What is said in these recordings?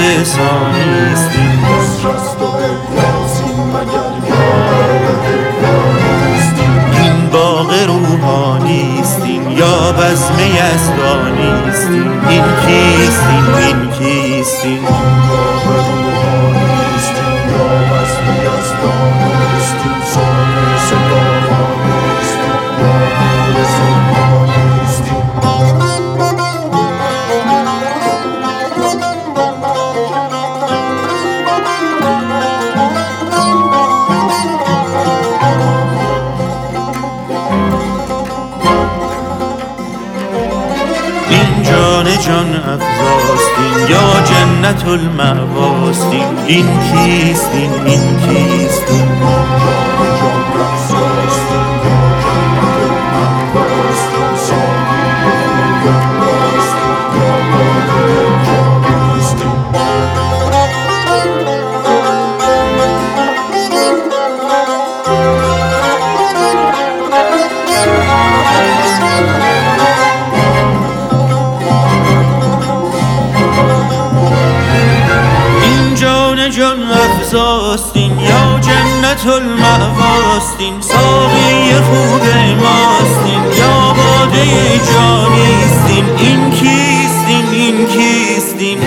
ثانیستیم. این باغ روحانیستیم یا بزم یزدانیستیم. این کیستیم، این کیستیم. جان افزاستیم یا جنت المأواستیم. این کیستیم، این کیستیم. جان افزاستین یا جنت المأواستین. ساقی خوب ماستین یا باده جانیستین. این کیستین، این کیستین.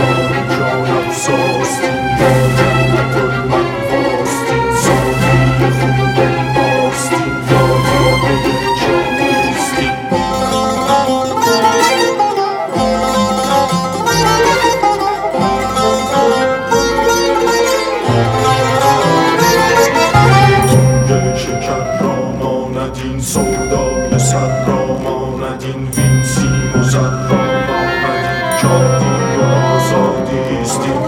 سودای سر را ماند این وین سیم و زر را ماند این جانی و آزادیستیم.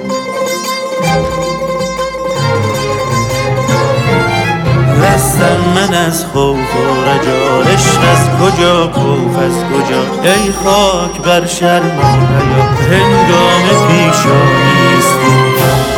رستم من از خوف و رجا، عشق از کجا، خوف از کجا. ای خاک بر شرم و حیا، هنگام پیشانیستیم.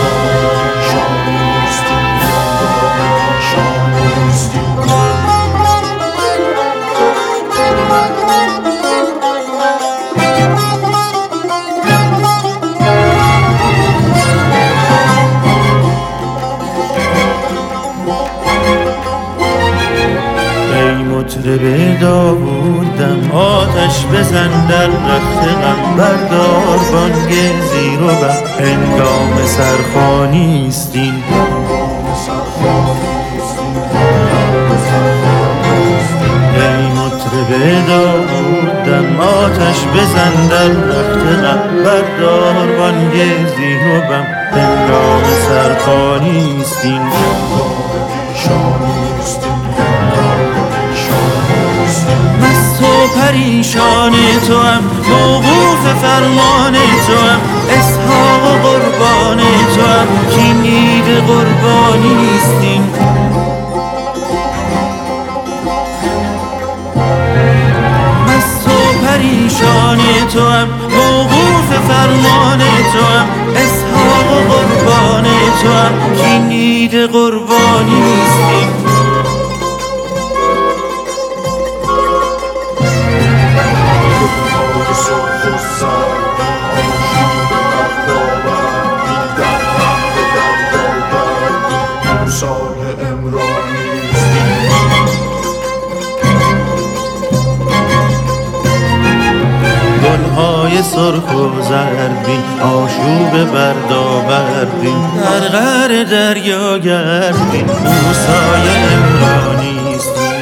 مطرب داوودم آتش بزن در رخت غم. بردار بانگ زیر و بم، هنگام سرخوانیستیم. ای مطرب داوودم آتش بزن در رخت غم. بردار بانگ زیر و بم، هنگام سرخوانیستیم. پریشان تو هم، موقوف فرمان تو هم. اسحاق و قربان تو هم، کین عید قربانیستیم. مست و پریشان تو هم، موقوف فرمان تو هم. اسحاق و قربان تو هم، کین عید قربانیستیم. گلهای سرخ و زربین، آشوب بردابردین. غرغر دریا گردین، موسای عمرانیستیم.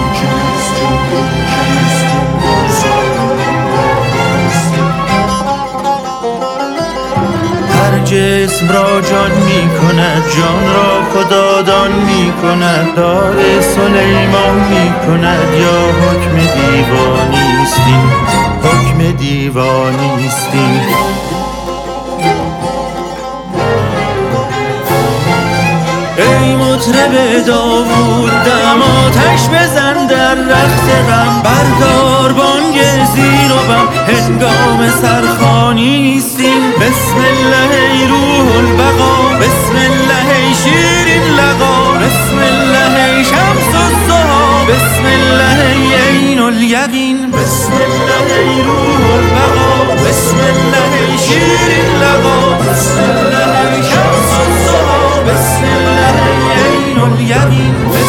هر جسم را جان می کند، جان را خدادان می کند. داد سلیمان می کند یا حکم دیوانیستیم. حکم دیوانیستیم. ای مطرب داوود دم، آتش بزن در رخت غم. بردار بانگ زیر و بم، هنگام سرخوانیستیم. بسم الله ای روح البقا، بسم الله ای شیرین لقا. بسم الله ای شمس الضحی، بسم الله ای عین الیقین. بسم الله ای روح البقا. بسم الله ای شیرین لقا، بسم الله ای شمس الضحی، بسم الله ای عین الیقین.